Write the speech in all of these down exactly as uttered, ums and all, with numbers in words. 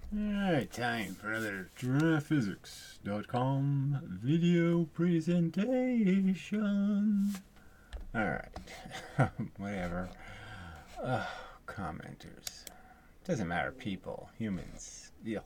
Alright, time for another giraffe physics dot com video presentation. Alright, whatever. Uh, commenters. Doesn't matter, people, humans. Yuck.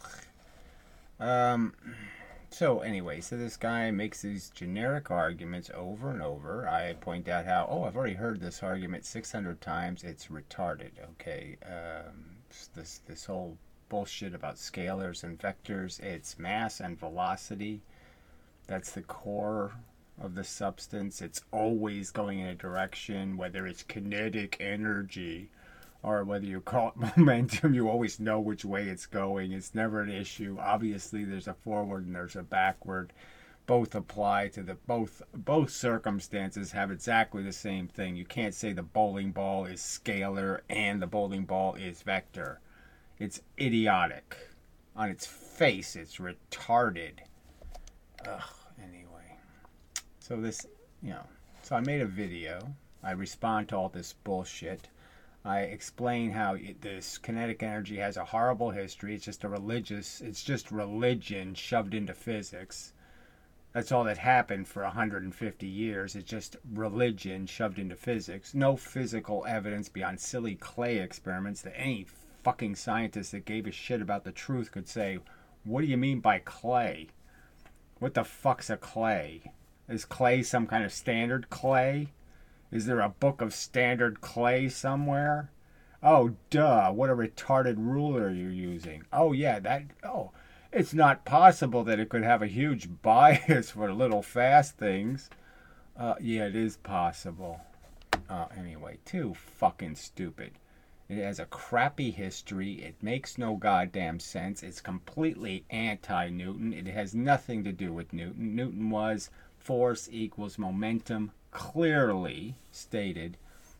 Um, so anyway, so this guy makes these generic arguments over and over. I point out how, oh, I've already heard this argument six hundred times. It's retarded, okay? Um, this, this whole bullshit about scalars and vectors. It's mass and velocity. That's the core of the substance. It's always going in a direction, whether it's kinetic energy or whether you call it momentum, you always know which way it's going. It's never an issue. Obviously, there's a forward and there's a backward. Both apply to the both both circumstances have exactly the same thing. You can't say the bowling ball is scalar and the bowling ball is vector. It's idiotic. On its face, it's retarded. Ugh, anyway. So this, you know, so I made a video. I respond to all this bullshit. I explain how it, this kinetic energy has a horrible history. It's just a religious, it's just religion shoved into physics. That's all that happened for one hundred fifty years. It's just religion shoved into physics. No physical evidence beyond silly clay experiments that any fucking scientist that gave a shit about the truth could say, what do you mean by clay? What the fuck's a clay? Is clay some kind of standard clay? Is there a book of standard clay somewhere? Oh, duh, what a retarded ruler you're using. Oh, yeah, that, oh, it's not possible that it could have a huge bias for little fast things. Uh, yeah, it is possible. Uh, anyway, too fucking stupid. It has a crappy history. It makes no goddamn sense. It's completely anti-Newton. It has nothing to do with Newton. Newton was force equals momentum, clearly stated.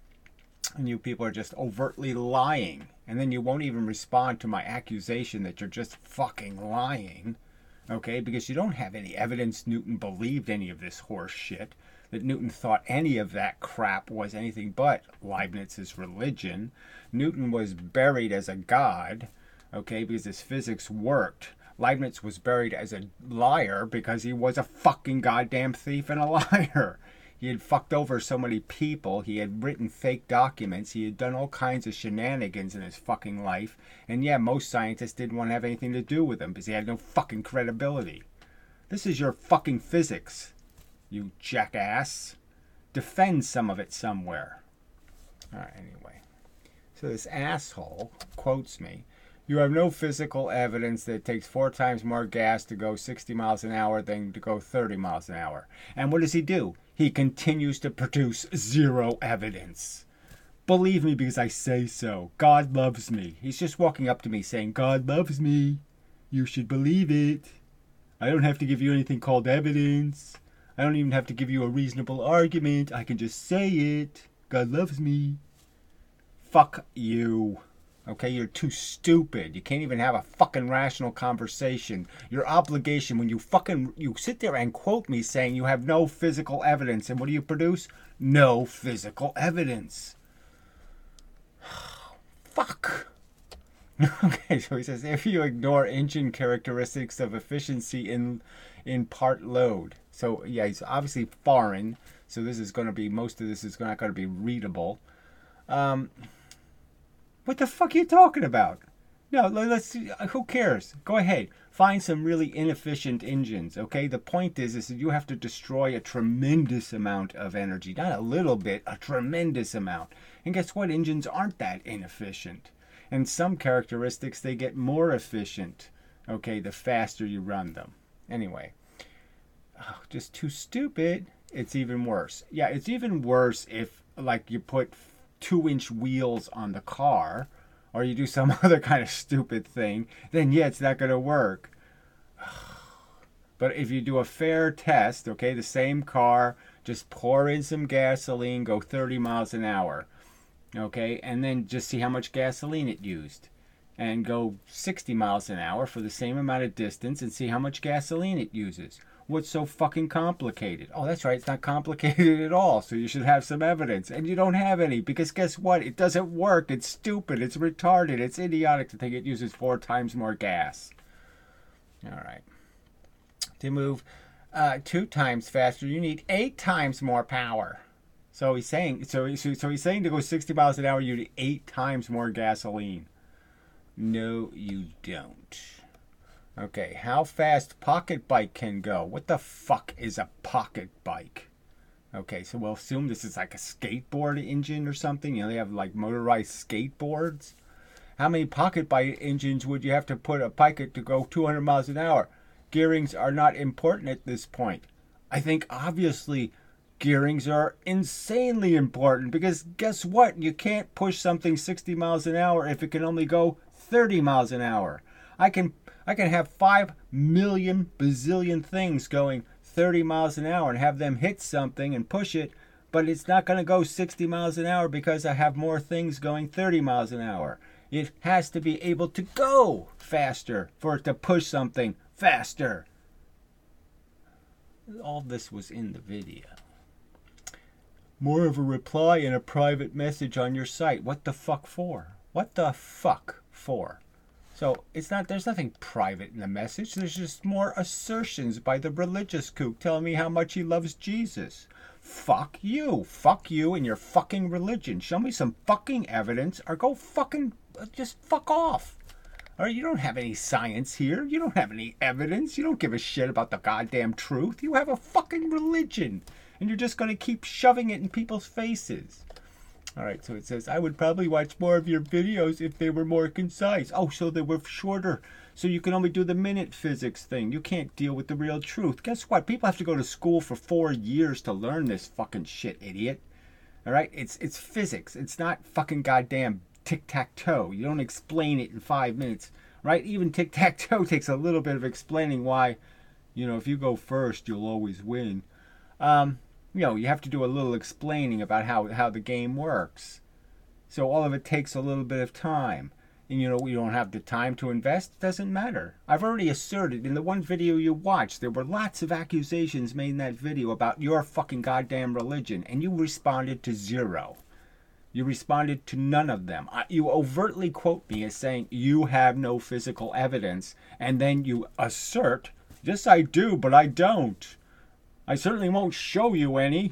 And you people are just overtly lying. And then you won't even respond to my accusation that you're just fucking lying. Okay? Because you don't have any evidence Newton believed any of this horse shit. That Newton thought any of that crap was anything but Leibniz's religion. Newton was buried as a god, okay, because his physics worked. Leibniz was buried as a liar because he was a fucking goddamn thief and a liar. He had fucked over so many people. He had written fake documents. He had done all kinds of shenanigans in his fucking life. And yeah, most scientists didn't want to have anything to do with him because he had no fucking credibility. This is your fucking physics, you jackass. Defend some of it somewhere. Alright, anyway. So this asshole quotes me. You have no physical evidence that it takes four times more gas to go sixty miles an hour than to go thirty miles an hour. And what does he do? He continues to produce zero evidence. Believe me because I say so. God loves me. He's just walking up to me saying, God loves me. You should believe it. I don't have to give you anything called evidence. I don't even have to give you a reasonable argument. I can just say it. God loves me. Fuck you. Okay, you're too stupid. You can't even have a fucking rational conversation. Your obligation when you fucking, you sit there and quote me saying you have no physical evidence. And what do you produce? No physical evidence. Fuck. Okay, so he says, if you ignore engine characteristics of efficiency in in part load. So, yeah, he's obviously foreign. So this is going to be, most of this is not going to be readable. Um, what the fuck are you talking about? No, let's see. Who cares? Go ahead. Find some really inefficient engines, okay? The point is, is that you have to destroy a tremendous amount of energy. Not a little bit, a tremendous amount. And guess what? Engines aren't that inefficient. And some characteristics, they get more efficient, okay, the faster you run them. Anyway, oh, just too stupid. It's even worse. Yeah, it's even worse if, like, you put two-inch wheels on the car, or you do some other kind of stupid thing, then yeah, it's not going to work. But if you do a fair test, okay, the same car, just pour in some gasoline, go thirty miles an hour. Okay, and then just see how much gasoline it used. and go sixty miles an hour for the same amount of distance and see how much gasoline it uses. What's so fucking complicated? Oh, that's right, it's not complicated at all, so you should have some evidence. And you don't have any, because guess what? It doesn't work. It's stupid. It's retarded. It's idiotic to think it uses four times more gas. All right. To move uh, two times faster, you need eight times more power. So he's saying, so, so, so he's saying to go sixty miles an hour, you need eight times more gasoline. No, you don't. Okay, how fast Pocket Bike can go? What the fuck is a Pocket Bike? Okay, so we'll assume this is like a skateboard engine or something. You know, they have like motorized skateboards. How many Pocket Bike engines would you have to put a Pocket to go two hundred miles an hour? Gearings are not important at this point. I think obviously gearings are insanely important, because guess what? You can't push something sixty miles an hour if it can only go thirty miles an hour. I can I can have five million bazillion things going thirty miles an hour and have them hit something and push it, but it's not going to go sixty miles an hour because I have more things going thirty miles an hour. It has to be able to go faster for it to push something faster. All this was in the video. More of a reply in a private message on your site. What the fuck for? What the fuck for? So it's not, there's nothing private in the message. There's just more assertions by the religious kook telling me how much he loves Jesus. Fuck you. Fuck you and your fucking religion. Show me some fucking evidence or go fucking, just fuck off. All right, you don't have any science here. You don't have any evidence. You don't give a shit about the goddamn truth. You have a fucking religion. And you're just going to keep shoving it in people's faces. All right, so it says, I would probably watch more of your videos if they were more concise. Oh, so they were shorter. So you can only do the minute physics thing. You can't deal with the real truth. Guess what? People have to go to school for four years to learn this fucking shit, idiot. All right? It's, it's physics. It's not fucking goddamn tic-tac-toe. You don't explain it in five minutes, right? Even tic-tac-toe takes a little bit of explaining why, you know, if you go first, you'll always win. Um... You know, you have to do a little explaining about how, how the game works. So all of it takes a little bit of time. And, you know, you don't have the time to invest. It doesn't matter. I've already asserted in the one video you watched, there were lots of accusations made in that video about your fucking goddamn religion. And you responded to zero. You responded to none of them. You overtly quote me as saying you have no physical evidence. And then you assert, yes, I do, but I don't. I certainly won't show you any.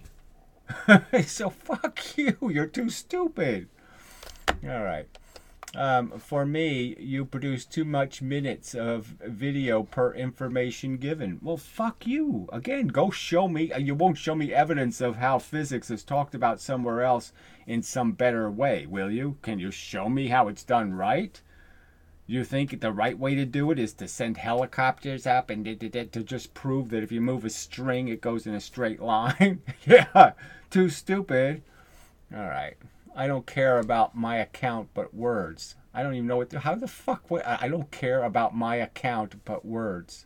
So fuck you. You're too stupid. All right. Um, for me, you produce too much minutes of video per information given. Well, fuck you. Again, go show me. You won't show me evidence of how physics is talked about somewhere else in some better way, will you? Can you show me how it's done right? You think the right way to do it is to send helicopters up and to just prove that if you move a string, it goes in a straight line? Yeah, too stupid. All right. I don't care about my account but words. I don't even know what, the, how the fuck, what, I don't care about my account but words.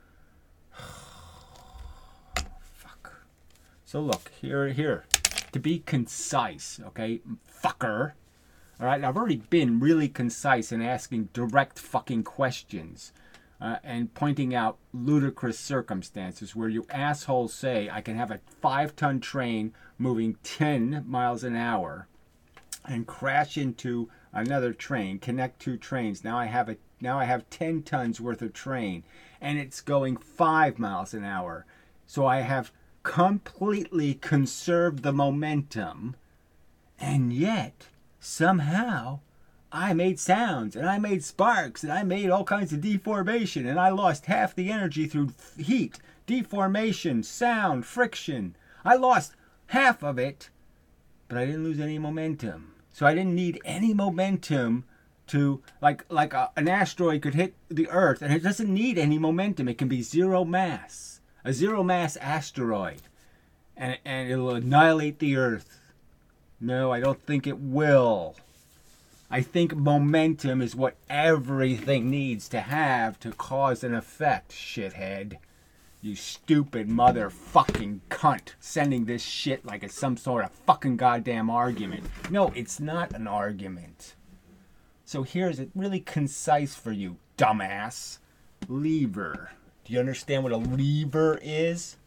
Fuck. So look, here, here. To be concise, okay, fucker. All right, I've already been really concise in asking direct fucking questions uh, and pointing out ludicrous circumstances where you assholes say I can have a five-ton train moving ten miles an hour and crash into another train, connect two trains. Now I have a now I have ten tons worth of train, and it's going five miles an hour. So I have completely conserved the momentum, and yet somehow I made sounds and I made sparks and I made all kinds of deformation, and I lost half the energy through heat, deformation, sound, friction. I lost half of it, but I didn't lose any momentum. So I didn't need any momentum to, like like a, an asteroid could hit the Earth, and it doesn't need any momentum. It can be zero mass, a zero mass asteroid, and and it'll annihilate the Earth. No, I don't think it will. I think momentum is what everything needs to have to cause an effect, shithead. You stupid motherfucking cunt, sending this shit like it's some sort of fucking goddamn argument. No, it's not an argument. So here's it really concise for you, dumbass. Lever. Do you understand what a lever is?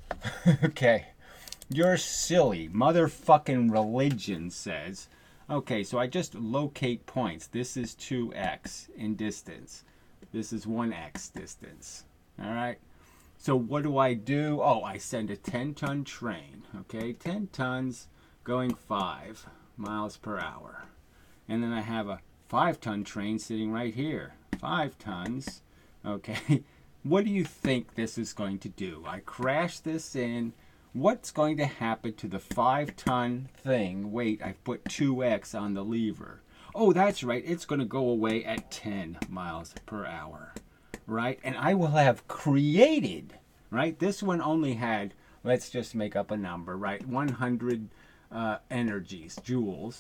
Okay. You're silly. Motherfucking religion says. Okay, so I just locate points. This is two x in distance. This is one x distance. All right? So what do I do? Oh, I send a ten-ton train. Okay, ten tons going five miles per hour. And then I have a five-ton train sitting right here. Five tons. Okay, what do you think this is going to do? I crash this in. What's going to happen to the five-ton thing? Wait, I've put two x on the lever. Oh, that's right. It's going to go away at ten miles per hour. Right? And I will have created, right? This one only had, let's just make up a number, right? one hundred uh, energies, joules.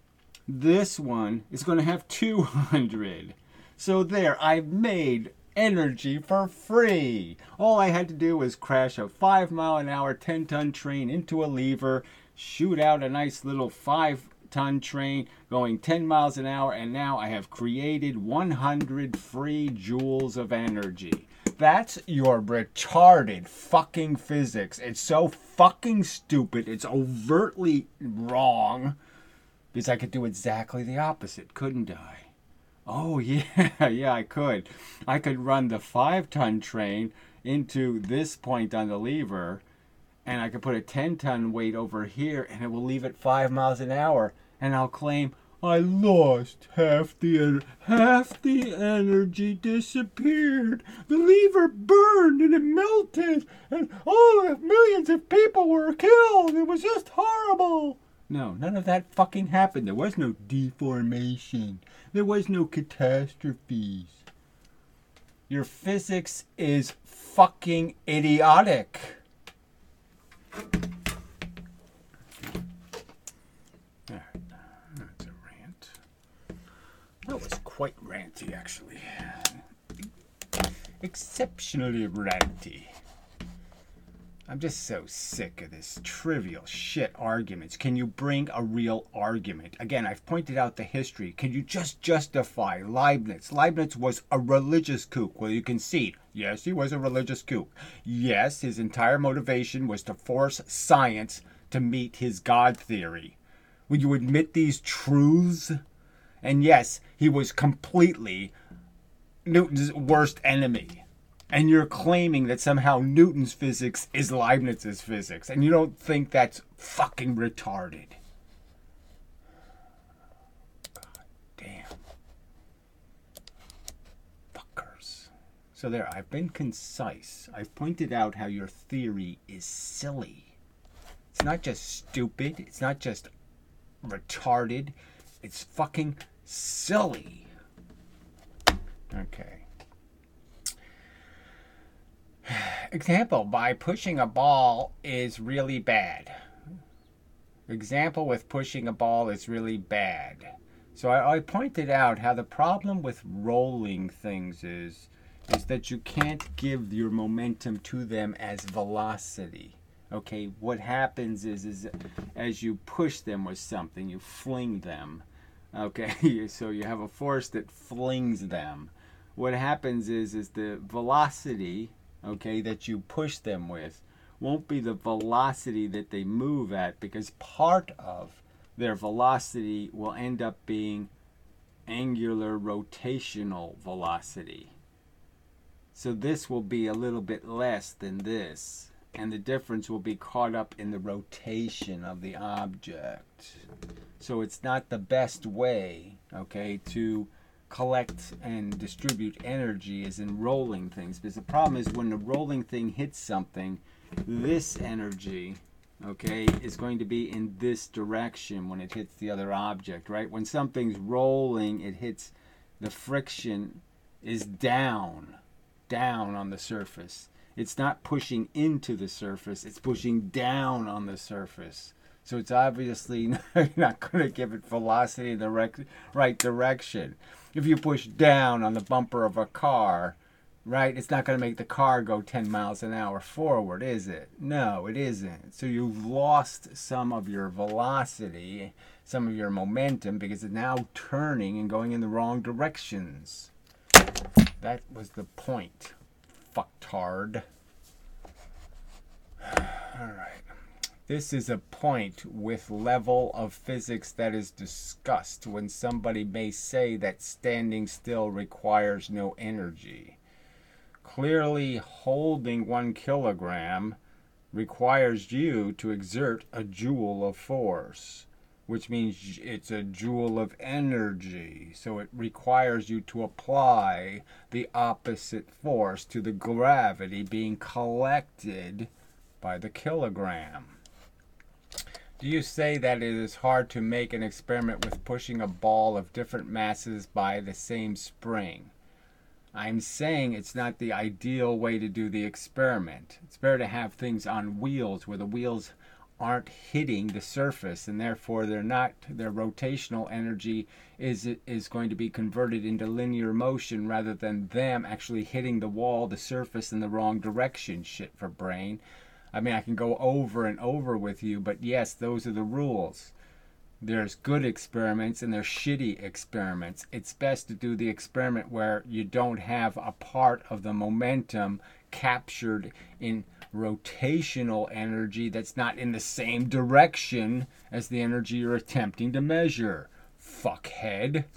This one is going to have two hundred. So there, I've made energy for free. All I had to do was crash a five mile an hour, ten ton train into a lever, shoot out a nice little five ton train going ten miles an hour, and now I have created one hundred free joules of energy. That's your retarded fucking physics. It's so fucking stupid. It's overtly wrong. Because I could do exactly the opposite, couldn't I? Oh, yeah, yeah, I could. I could run the five-ton train into this point on the lever, and I could put a ten-ton weight over here, and it will leave at five miles an hour, and I'll claim, I lost half the half the energy disappeared. The lever burned and it melted, and oh, millions of people were killed. It was just horrible. No, none of that fucking happened. There was no deformation. There was no catastrophes. Your physics is fucking idiotic. That's a rant. That was quite ranty, actually. Exceptionally ranty. I'm just so sick of this trivial shit arguments. Can you bring a real argument? Again, I've pointed out the history. Can you just justify Leibniz? Leibniz was a religious kook. Well, you can see, yes, he was a religious kook. Yes, his entire motivation was to force science to meet his God theory. Will you admit these truths? And yes, he was completely Newton's worst enemy. And you're claiming that somehow Newton's physics is Leibniz's physics. And you don't think that's fucking retarded. God damn. Fuckers. So there, I've been concise. I've pointed out how your theory is silly. It's not just stupid. It's not just retarded. It's fucking silly. Okay. Example, by pushing a ball is really bad. Example with pushing a ball is really bad. So I, I pointed out how the problem with rolling things is, is that you can't give your momentum to them as velocity. Okay, what happens is, is as you push them with something, you fling them. Okay, so you have a force that flings them. What happens is, is the velocity, okay, that you push them with won't be the velocity that they move at, because part of their velocity will end up being angular rotational velocity. So this will be a little bit less than this, and the difference will be caught up in the rotation of the object. So it's not the best way, okay, to collect and distribute energy is in rolling things, because the problem is when the rolling thing hits something, this energy, okay, is going to be in this direction when it hits the other object, right? When something's rolling, it hits, the friction is down, down on the surface. It's not pushing into the surface, it's pushing down on the surface. So it's obviously not going to give it velocity in the rec- right direction. If you push down on the bumper of a car, right, it's not going to make the car go ten miles an hour forward, is it? No, it isn't. So you've lost some of your velocity. some of your momentum because it's now turning and going in the wrong directions. That was the point, fucktard. Alright. This is a point with level of physics that is discussed when somebody may say that standing still requires no energy. Clearly, holding one kilogram requires you to exert a joule of force, which means it's a joule of energy. So it requires you to apply the opposite force to the gravity being collected by the kilogram. Do you say that it is hard to make an experiment with pushing a ball of different masses by the same spring? I'm saying it's not the ideal way to do the experiment. It's better to have things on wheels where the wheels aren't hitting the surface, and therefore they're not, their rotational energy is is going to be converted into linear motion rather than them actually hitting the wall, the surface, in the wrong direction. Shit for brain. I mean, I can go over and over with you, but yes, those are the rules. There's good experiments and there's shitty experiments. It's best to do the experiment where you don't have a part of the momentum captured in rotational energy that's not in the same direction as the energy you're attempting to measure. Fuckhead.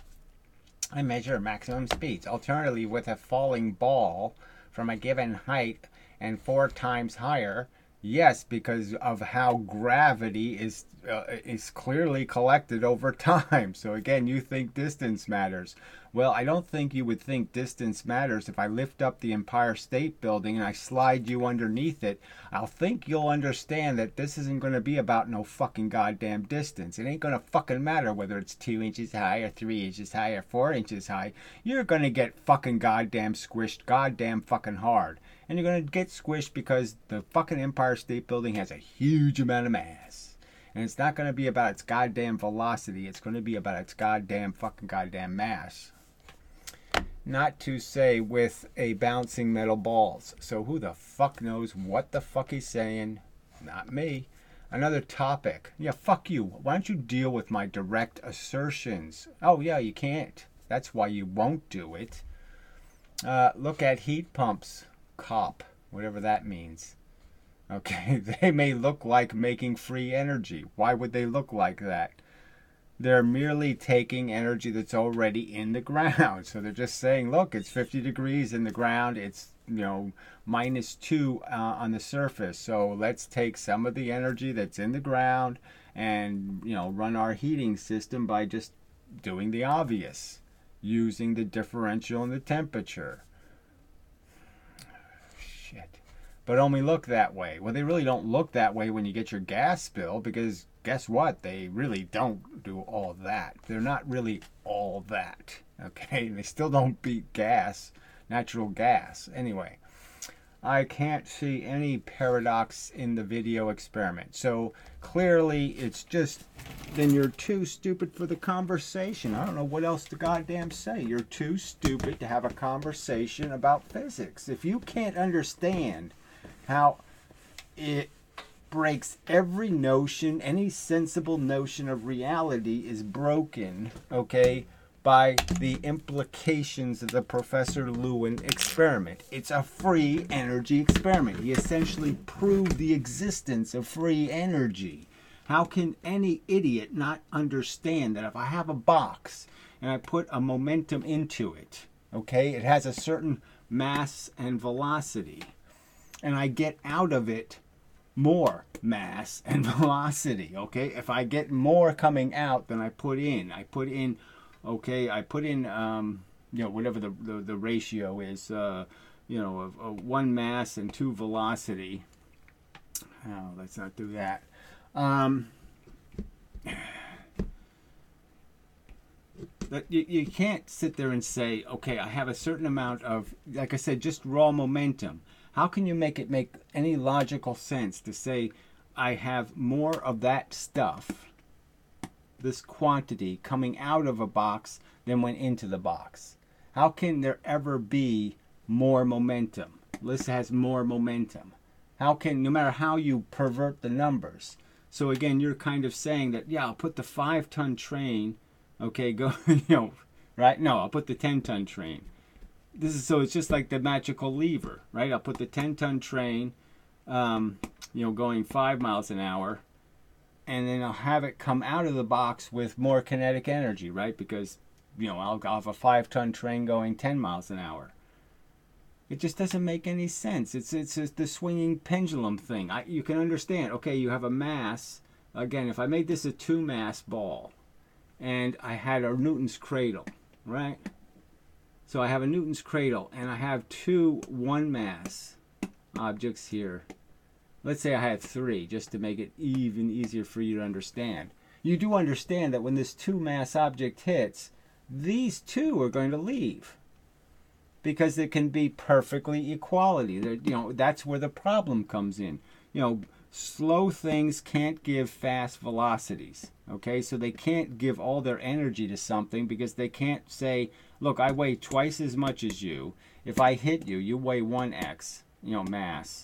I measure maximum speeds. Alternatively, with a falling ball from a given height and four times higher, yes, because of how gravity is uh, is clearly collected over time. So again, you think distance matters. Well, I don't think you would think distance matters if I lift up the Empire State Building and I slide you underneath it. I'll think you'll understand that this isn't going to be about no fucking goddamn distance. It ain't going to fucking matter whether it's two inches high or three inches high or four inches high. You're going to get fucking goddamn squished goddamn fucking hard. And you're going to get squished because the fucking Empire State Building has a huge amount of mass. And it's not going to be about its goddamn velocity. It's going to be about its goddamn fucking goddamn mass. Not to say with a bouncing metal balls. So who the fuck knows what the fuck he's saying? Not me. Another topic. Yeah, fuck you. Why don't you deal with my direct assertions? Oh, yeah, you can't. That's why you won't do it. Uh, look at heat pumps. Cop. Whatever that means. Okay, they may look like making free energy. Why would they look like that? They're merely taking energy that's already in the ground. So they're just saying, look, it's fifty degrees in the ground. It's, you know, minus two uh, on the surface. So let's take some of the energy that's in the ground and, you know, run our heating system by just doing the obvious, using the differential in the temperature. Shit. But only look that way. Well, they really don't look that way when you get your gas bill, because guess what? They really don't do all that. They're not really all that. Okay? They still don't beat gas, natural gas. Anyway, I can't see any paradox in the video experiment. So clearly it's just, then you're too stupid for the conversation. I don't know what else to goddamn say. You're too stupid to have a conversation about physics. If you can't understand how it breaks every notion, any sensible notion of reality is broken, okay, by the implications of the Professor Lewin experiment. It's a free energy experiment. He essentially proved the existence of free energy. How can any idiot not understand that if I have a box and I put a momentum into it, okay, it has a certain mass and velocity, and I get out of it more mass and velocity, okay? If I get more coming out than I put in, I put in, okay, I put in, um, you know, whatever the, the, the ratio is, uh, you know, of, of one mass and two velocity. Oh, let's not do that. Um, but you, you can't sit there and say, okay, I have a certain amount of, like I said, just raw momentum. How can you make it make any logical sense to say I have more of that stuff, this quantity, coming out of a box than went into the box? How can there ever be more momentum? This has more momentum. How can, no matter how you pervert the numbers, So again, you're kind of saying that, yeah, I'll put the five-ton train, okay, go, you know, right? No, I'll put the ten-ton train. This is so it's just like the magical lever, right? I'll put the ten-ton train, um, you know, going five miles an hour, and then I'll have it come out of the box with more kinetic energy, right? Because, you know, I'll, I'll have a five-ton train going ten miles an hour. It just doesn't make any sense. It's it's, it's the swinging pendulum thing. I, you can understand. Okay, you have a mass. Again, if I made this a two-mass ball, and I had a Newton's cradle, right? So I have a Newton's cradle, and I have two one-mass objects here. Let's say I had three, just to make it even easier for you to understand. You do understand that when this two-mass object hits, these two are going to leave, because it can be perfectly equality. They're, you know, that's where the problem comes in. You know, slow things can't give fast velocities. Okay, so they can't give all their energy to something because they can't say, look, I weigh twice as much as you. If I hit you, you weigh one x, you know, mass.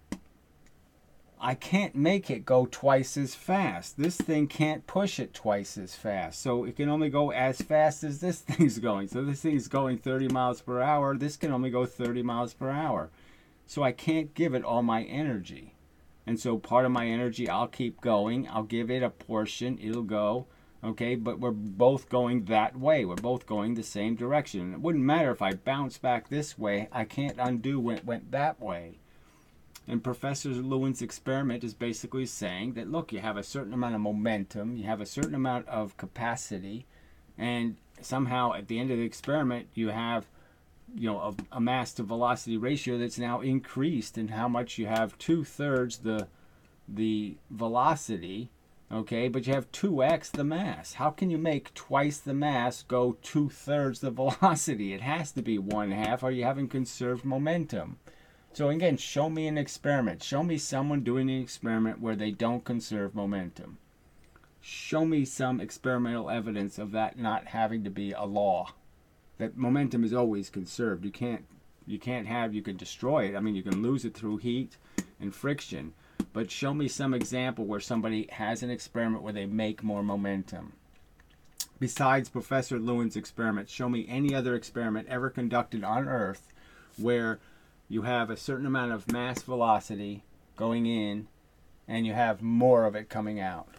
I can't make it go twice as fast. This thing can't push it twice as fast. So it can only go as fast as this thing's going. So this thing's going thirty miles per hour. This can only go thirty miles per hour. So I can't give it all my energy. And so part of my energy, I'll keep going. I'll give it a portion. It'll go. Okay, but we're both going that way. We're both going the same direction. It wouldn't matter if I bounce back this way. I can't undo when it went that way. And Professor Lewin's experiment is basically saying that, look, you have a certain amount of momentum, you have a certain amount of capacity, and somehow at the end of the experiment, you have, you know, a, a mass to velocity ratio that's now increased, and how much you have two-thirds the the velocity, okay, but you have two x the mass. How can you make twice the mass go two-thirds the velocity? It has to be one half, or you haven't conserved momentum. So again, show me an experiment. Show me someone doing an experiment where they don't conserve momentum. Show me some experimental evidence of that not having to be a law. That momentum is always conserved. You can't you can't have, you can destroy it. I mean, you can lose it through heat and friction. But show me some example where somebody has an experiment where they make more momentum. Besides Professor Lewin's experiment, show me any other experiment ever conducted on Earth where you have a certain amount of mass velocity going in, and you have more of it coming out.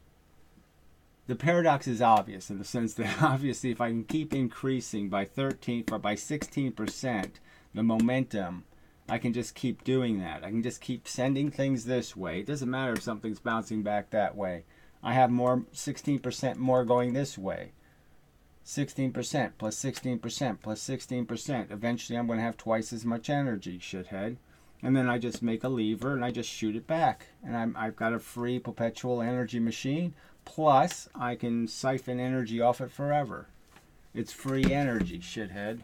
The paradox is obvious in the sense that obviously if I can keep increasing by thirteen or by sixteen percent the momentum, I can just keep doing that. I can just keep sending things this way. It doesn't matter if something's bouncing back that way. I have more, sixteen percent more going this way. sixteen percent plus sixteen percent plus sixteen percent. Eventually I'm going to have twice as much energy, shithead. And then I just make a lever and I just shoot it back. And I'm, I've got a free perpetual energy machine. Plus, I can siphon energy off it forever. It's free energy, shithead.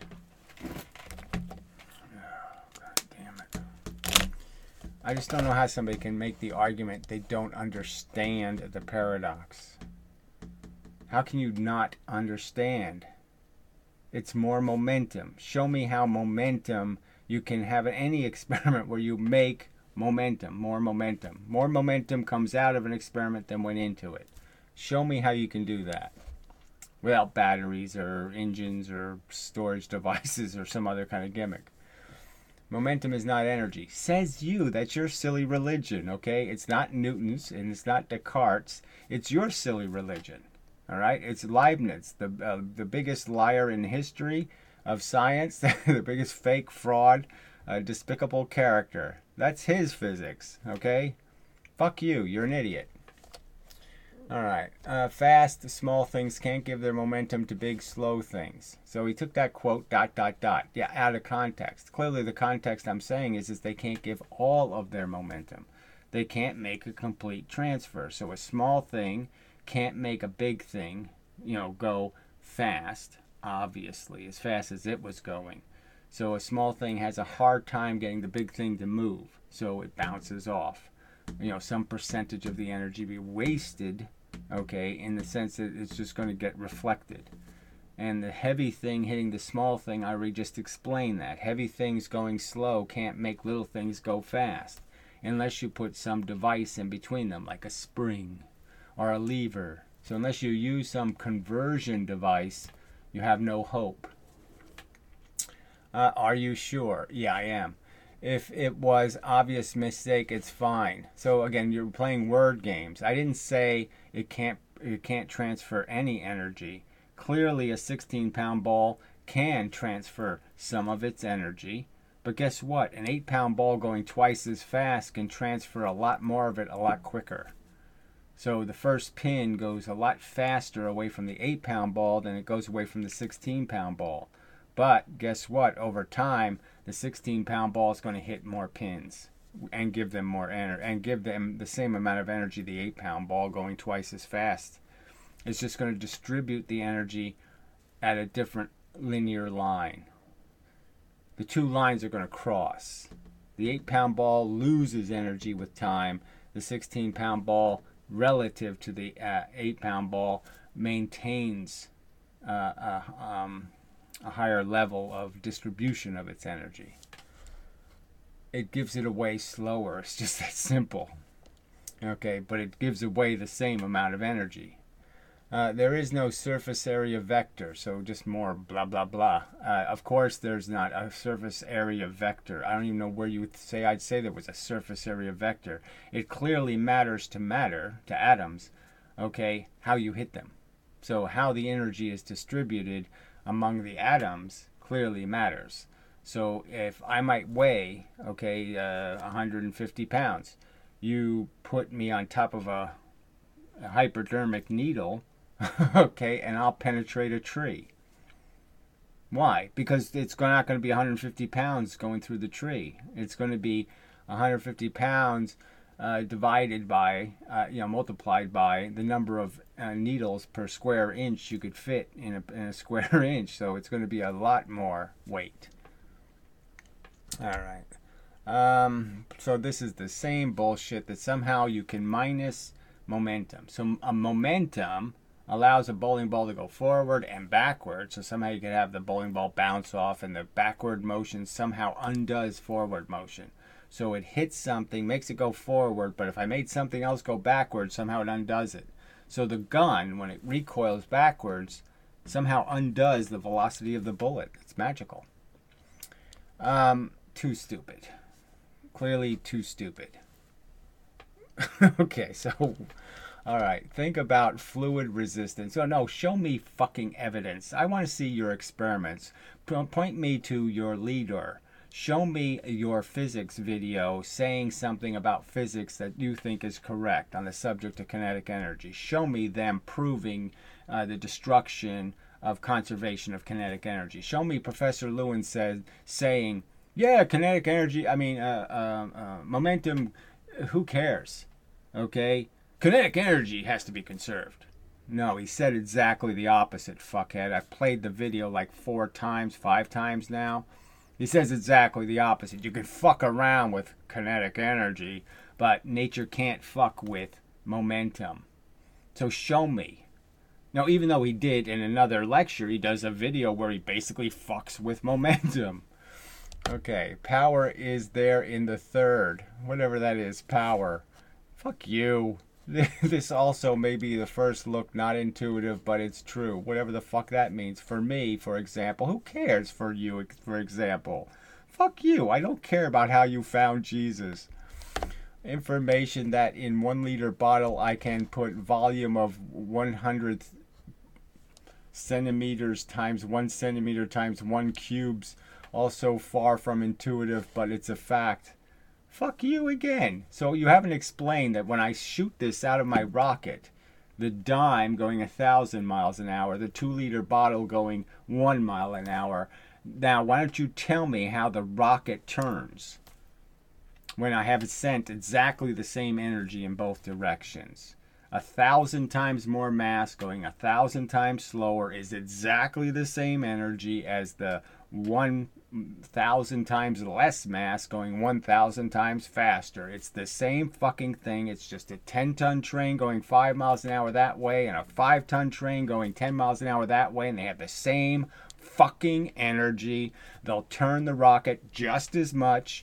Oh, God damn it. I just don't know how somebody can make the argument they don't understand the paradox. How can you not understand? It's more momentum. Show me how momentum, you can have any experiment where you make momentum, more momentum. More momentum comes out of an experiment than went into it. Show me how you can do that without batteries or engines or storage devices or some other kind of gimmick. Momentum is not energy. Says you. That's your silly religion, okay? It's not Newton's and it's not Descartes. It's your silly religion. All right, it's Leibniz, the uh, the biggest liar in history of science, the biggest fake fraud, uh, despicable character. That's his physics, okay? Fuck you, you're an idiot. All right, uh, fast, small things can't give their momentum to big, slow things. So he took that quote, dot, dot, dot, yeah, out of context. Clearly the context I'm saying is, is they can't give all of their momentum. They can't make a complete transfer. So a small thing can't make a big thing, you know, go fast, obviously, as fast as it was going. So a small thing has a hard time getting the big thing to move, so it bounces off. You know, some percentage of the energy be wasted, okay, in the sense that it's just going to get reflected. And the heavy thing hitting the small thing, I already just explained that. Heavy things going slow can't make little things go fast. unless you put some device in between them, like a spring or a lever. So unless you use some conversion device, you have no hope. Uh, are you sure? Yeah, I am. If it was obvious mistake, it's fine. So again, you're playing word games. I didn't say it can't it can't transfer any energy. Clearly, a sixteen pound ball can transfer some of its energy. But guess what? An eight pound ball going twice as fast can transfer a lot more of it a lot quicker. So the first pin goes a lot faster away from the eight pound ball than it goes away from the sixteen pound ball. But guess what? Over time, the sixteen pound ball is going to hit more pins and give them more energy and give them the same amount of energy the eight pound ball going twice as fast. It's just going to distribute the energy at a different linear line. The two lines are going to cross. The eight pound ball loses energy with time. The sixteen pound ball, relative to the uh, eight pound ball, maintains uh, uh, um, a higher level of distribution of its energy. It gives it away slower. It's just that simple. Okay, but it gives away the same amount of energy. Uh, there is no surface area vector, so just more blah, blah, blah. Uh, of course, there's not a surface area vector. I don't even know where you would say I'd say there was a surface area vector. It clearly matters to matter, to atoms, okay, how you hit them. So how the energy is distributed among the atoms clearly matters. So if I might weigh, okay, uh, one hundred fifty pounds, you put me on top of a, a hypodermic needle, okay, and I'll penetrate a tree. Why? Because it's not going to be one hundred fifty pounds going through the tree. It's going to be one hundred fifty pounds uh, divided by, uh, you know, multiplied by the number of uh, needles per square inch you could fit in a, in a square inch. So it's going to be a lot more weight. All right. Um, so this is the same bullshit that somehow you can minus momentum. So a momentum allows a bowling ball to go forward and backward. So somehow you can have the bowling ball bounce off, and the backward motion somehow undoes forward motion. So it hits something, makes it go forward, but if I made something else go backwards, somehow it undoes it. So the gun, when it recoils backwards, somehow undoes the velocity of the bullet. It's magical. Um, too stupid. Clearly too stupid. Okay, so, all right, think about fluid resistance. Oh, no, show me fucking evidence. I want to see your experiments. P- point me to your leader. Show me your physics video saying something about physics that you think is correct on the subject of kinetic energy. Show me them proving uh, the destruction of conservation of kinetic energy. Show me Professor Lewin said saying, yeah, kinetic energy, I mean, uh, uh, uh, momentum, who cares? Okay? Kinetic energy has to be conserved. No, he said exactly the opposite, fuckhead. I've played the video like four times, five times now. He says exactly the opposite. You can fuck around with kinetic energy, but nature can't fuck with momentum. So show me. Now, even though he did in another lecture, he does a video where he basically fucks with momentum. Okay, power is there in the third. Whatever that is, power. Fuck you. This also may be the first look not intuitive, but it's true. Whatever the fuck that means. For me, for example. Who cares for you, for example? Fuck you. I don't care about how you found Jesus. Information that in one liter bottle I can put volume of one hundred centimeters times one centimeter times one cubes. Also far from intuitive, but it's a fact. Fuck you again. So you haven't explained that when I shoot this out of my rocket, the dime going a thousand miles an hour, the two liter bottle going one mile an hour. Now, why don't you tell me how the rocket turns when I have sent exactly the same energy in both directions? A thousand times more mass going a thousand times slower is exactly the same energy as the one thousand times less mass going one thousand times faster. It's the same fucking thing. It's just a ten ton train going five miles an hour that way and a five ton train going ten miles an hour that way, and they have the same fucking energy. They'll turn the rocket just as much.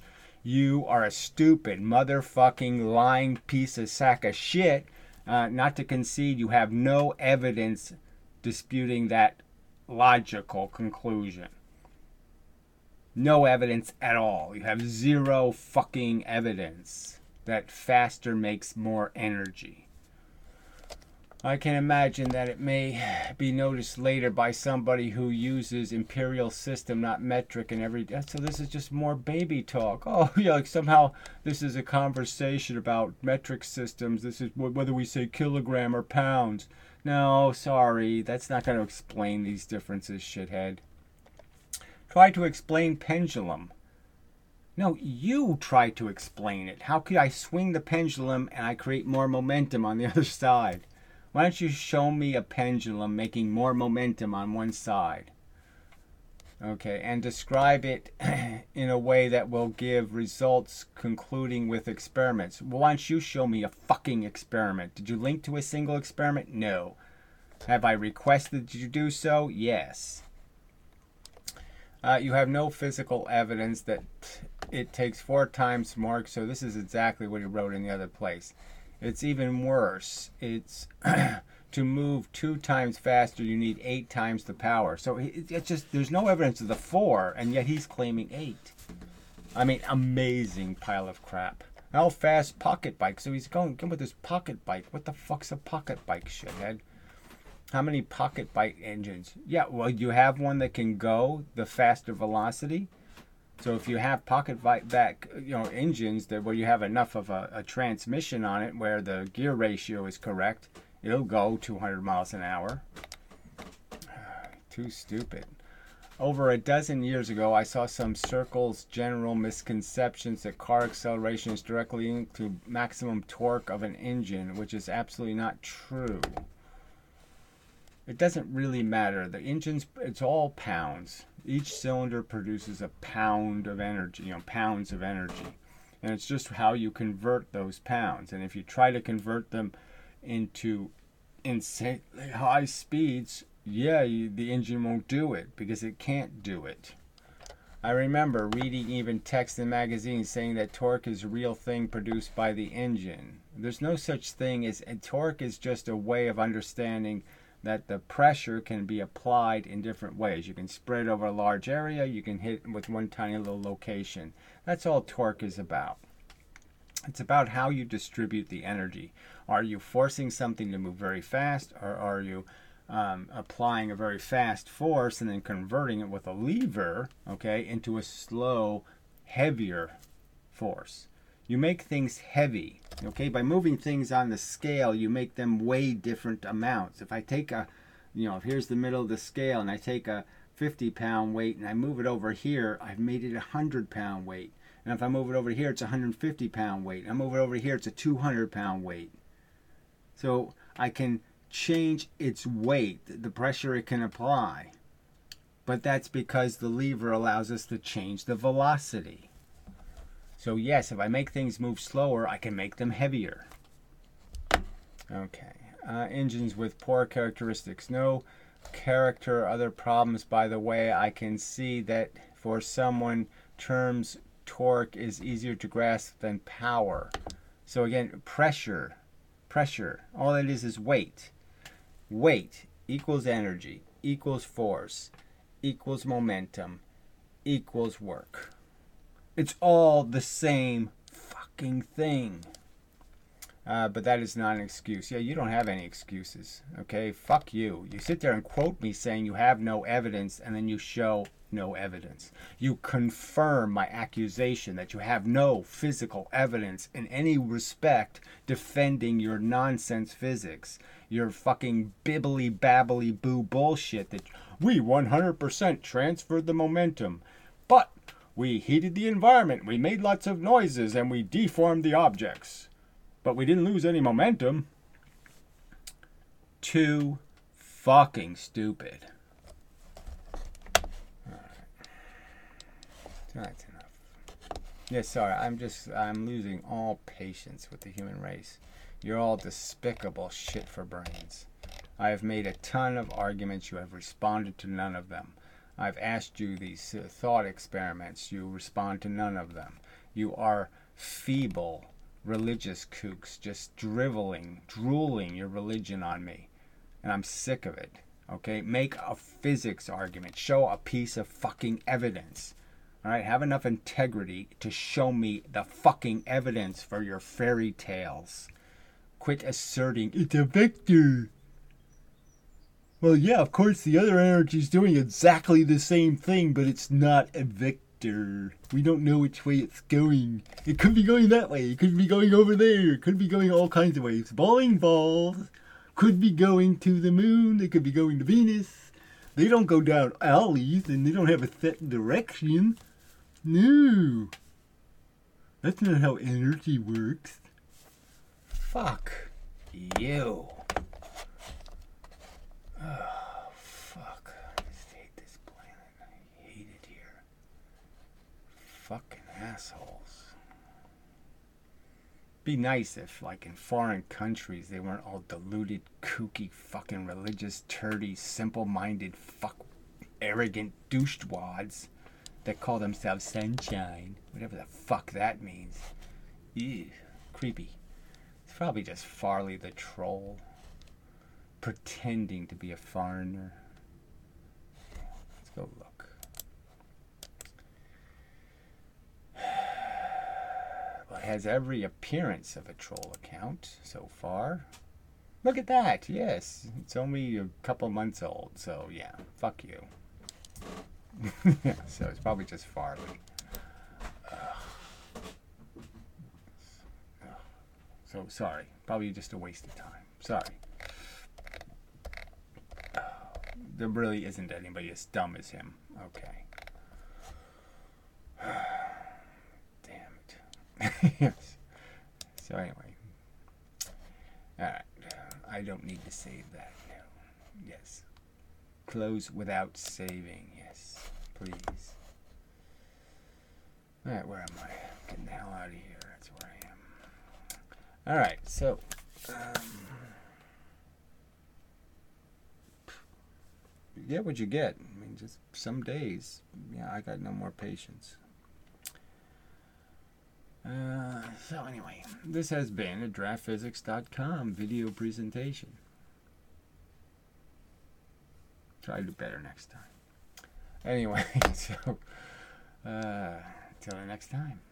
You are a stupid, motherfucking, lying piece of sack of shit. Uh, not to concede, you have no evidence disputing that logical conclusion. No evidence at all. You have zero fucking evidence that faster makes more energy. I can imagine that it may be noticed later by somebody who uses imperial system, not metric, and every. So this is just more baby talk. Oh, yeah, like somehow this is a conversation about metric systems. This is whether we say kilogram or pounds. No, sorry, that's not going to explain these differences, shithead. Try to explain pendulum. No, you try to explain it. How could I swing the pendulum and I create more momentum on the other side? Why don't you show me a pendulum making more momentum on one side? Okay, and describe it in a way that will give results concluding with experiments. Well, why don't you show me a fucking experiment? Did you link to a single experiment? No. Have I requested you do so? Yes. Uh, you have no physical evidence that it takes four times more. So this is exactly what he wrote in the other place. It's even worse. It's to move two times faster, you need eight times the power. So it, it's just, there's no evidence of the four, and yet he's claiming eight. I mean, amazing pile of crap. How fast pocket bike? So he's going, come with this pocket bike. What the fuck's a pocket bike, shithead? How many pocket bike engines? Yeah, well, you have one that can go the faster velocity. So if you have pocket back, you know, engines that where you have enough of a, a transmission on it where the gear ratio is correct, it'll go two hundred miles an hour. Too stupid. Over a dozen years ago, I saw some circles general misconceptions that car acceleration is directly linked to maximum torque of an engine, which is absolutely not true. It doesn't really matter. The engines, it's all pounds. Each cylinder produces a pound of energy, you know, pounds of energy. And it's just how you convert those pounds. And if you try to convert them into insanely high speeds, yeah, you, the engine won't do it because it can't do it. I remember reading even text in magazines saying that torque is a real thing produced by the engine. There's no such thing as, and torque is just a way of understanding that the pressure can be applied in different ways. You can spread it over a large area, you can hit with one tiny little location. That's all torque is about. It's about how you distribute the energy. Are you forcing something to move very fast, or are you um, applying a very fast force and then converting it with a lever, okay, into a slow, heavier force? You make things heavy, okay? By moving things on the scale, you make them weigh different amounts. If I take a, you know, if here's the middle of the scale and I take a fifty pound weight and I move it over here, I've made it a one hundred pound weight. And if I move it over here, it's a one hundred fifty pound weight. I move it over here, it's a two hundred pound weight. So I can change its weight, the pressure it can apply. But that's because the lever allows us to change the velocity. So yes, if I make things move slower, I can make them heavier. Okay. Uh, engines with poor characteristics. No character or other problems, by the way. I can see that for someone, terms torque is easier to grasp than power. So again, pressure. Pressure. All it is is weight. Weight equals energy, equals force, equals momentum, equals work. It's all the same fucking thing. Uh, but that is not an excuse. Yeah, you don't have any excuses. Okay, fuck you. You sit there and quote me saying you have no evidence, and then you show no evidence. You confirm my accusation that you have no physical evidence in any respect defending your nonsense physics. Your fucking bibbly babbly boo bullshit that we one hundred percent transferred the momentum. But we heated the environment, we made lots of noises, and we deformed the objects. But we didn't lose any momentum. Too fucking stupid. Alright. That's enough. Yeah, sorry, I'm just, I'm losing all patience with the human race. You're all despicable shit for brains. I have made a ton of arguments, you have responded to none of them. I've asked you these uh, thought experiments. You respond to none of them. You are feeble religious kooks just driveling, drooling your religion on me. And I'm sick of it. Okay? Make a physics argument. Show a piece of fucking evidence. Alright? Have enough integrity to show me the fucking evidence for your fairy tales. Quit asserting it's a vector. Well, yeah, of course the other energy's doing exactly the same thing, but it's not a vector. We don't know which way it's going. It could be going that way. It could be going over there. It could be going all kinds of ways. Bowling balls could be going to the moon. They could be going to Venus. They don't go down alleys, and they don't have a set direction. No. That's not how energy works. Fuck you. Oh, fuck. I just hate this planet. I hate it here. Fucking assholes. Be nice if, like, in foreign countries, they weren't all deluded, kooky, fucking religious, turdy, simple-minded, fuck, arrogant douchewads that call themselves sunshine. Whatever the fuck that means. Ew. Creepy. It's probably just Farley the troll. Pretending to be a foreigner. Let's go look. Well, it has every appearance of a troll account so far. Look at that. Yes, it's only a couple months old, so yeah, fuck you. Yeah, so it's probably just Farley. Ugh. Ugh. So sorry, probably just a waste of time. Sorry. There really isn't anybody as dumb as him. Okay. Damn it. Yes. So anyway. Alright. I don't need to save that. No. Yes. Close without saving. Yes. Please. Alright, where am I? Getting the hell out of here. That's where I am. Alright, so... Um, you get what you get. I mean, just some days, yeah, I got no more patience. Uh, so anyway, this has been a draft physics dot com video presentation. Try to do better next time. Anyway, so, uh, till the next time.